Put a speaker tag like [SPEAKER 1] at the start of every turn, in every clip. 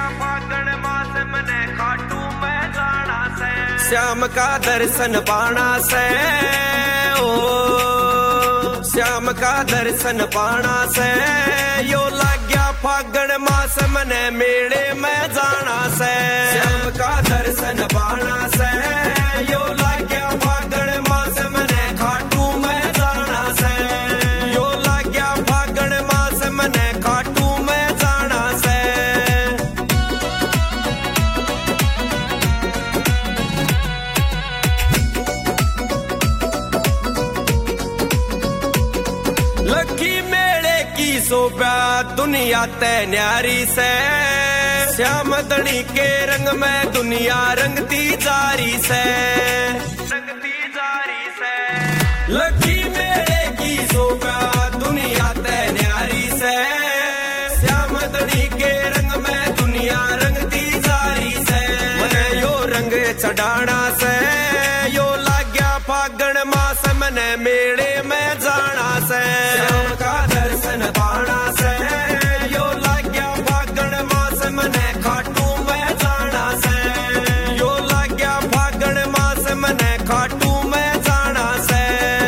[SPEAKER 1] फागण मास मने खाटू मैं जाना से,
[SPEAKER 2] श्याम का दर्शन पाना से, ओ श्याम का दर्शन पाना से, यो लाग्या फागण मास मने मेले में जाना से, श्याम का दर्शन पाना से, यो लाग्या फागण मास मने खाटू मैं जाना से, यो लाग्या फागण मास मने खाटू मैं जाना से। लखी मेले की शोभा दुनिया ते न्यारी से, श्याम धनी के रंग में दुनिया रंगती जारी से, रंगती जारी से। लखी मेले की शोभा दुनिया ते न्यारी से, श्याम धनी के रंग में दुनिया रंगती जारी से। मने यो रंग चढ़ाना से, यो लाग्या फागण मास मने मेले में जाना से, श्याम का दर्शन पाना से, यो लाग्या फागण मास मने खाटू मैं जाना से, यो लाग्या फागण मास मने खाटू मैं जाना से।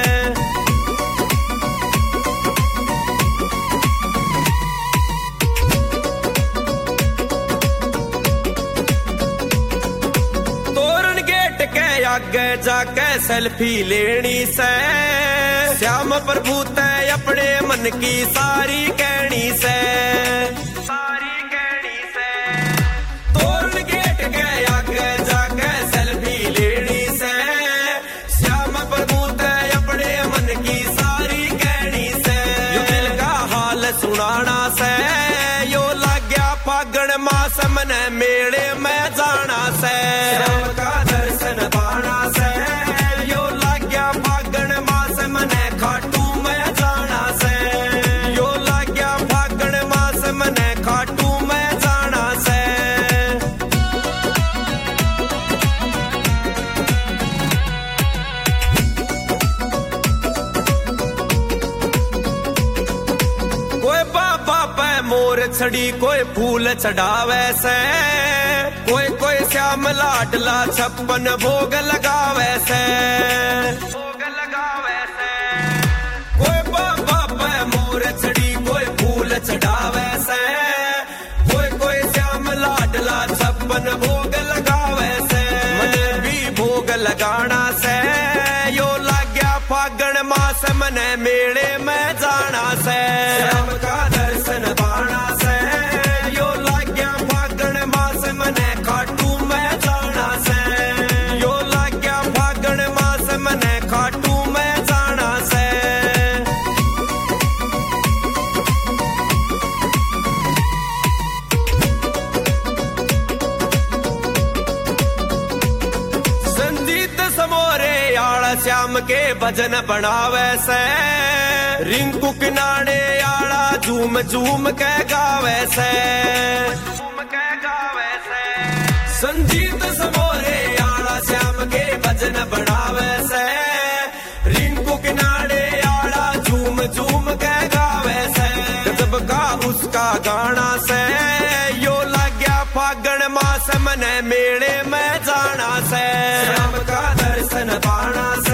[SPEAKER 2] तोरण गेट के आगे जाके सेल्फी लेनी से, श्याम प्रभु ते अपने मन की सारी कहनी से, सारी कहनी से। तोरण गेट के आगे जाके सेल्फी लेनी से, श्याम प्रभु ते अपने मन की सारी कहनी से। यो दिल का हाल सुनाना से, यो लाग्या फागण मास मने मेले में जाना से, श्याम का दर्शन पाना से, यो लाग्या फागण मास मने खाटू मैं जाना से, यो लाग्या फागण मास मने खाटू मैं जाना से। कोई बाबा पे मोर छड़ी कोई फूल चढ़ावे से, कोई कोई श्याम लाडला 56 भोग लगावे से, भोग लगावे से। कोई बाबा पे मोर छड़ी कोई फूल चढ़ावे से, कोई कोई श्याम लाडला 56 भोग लगावे से। मने भी भोग लगाना से, यो लाग्या फागण मास मने मेले में जाना से, श्याम का दर्शन पाना से, यो लाग्या फागण मास मने खाटू मैं जाना से, यो लाग्या फागण मास मने खाटू मैं जाना से। संजीत समोरे आला श्याम के भजन बनावे से, रिंकू किनारे आला झूम झूम के गावे से, झूम के गावे से। संजीत समोरे आला श्याम के भजन बनावे से, रिंकू किनारे आला झूम झूम के गावे से। गजब का उसका गाना से, यो लाग्या फागण मास मने मेले में जाना से, श्याम का दर्शन पाना से।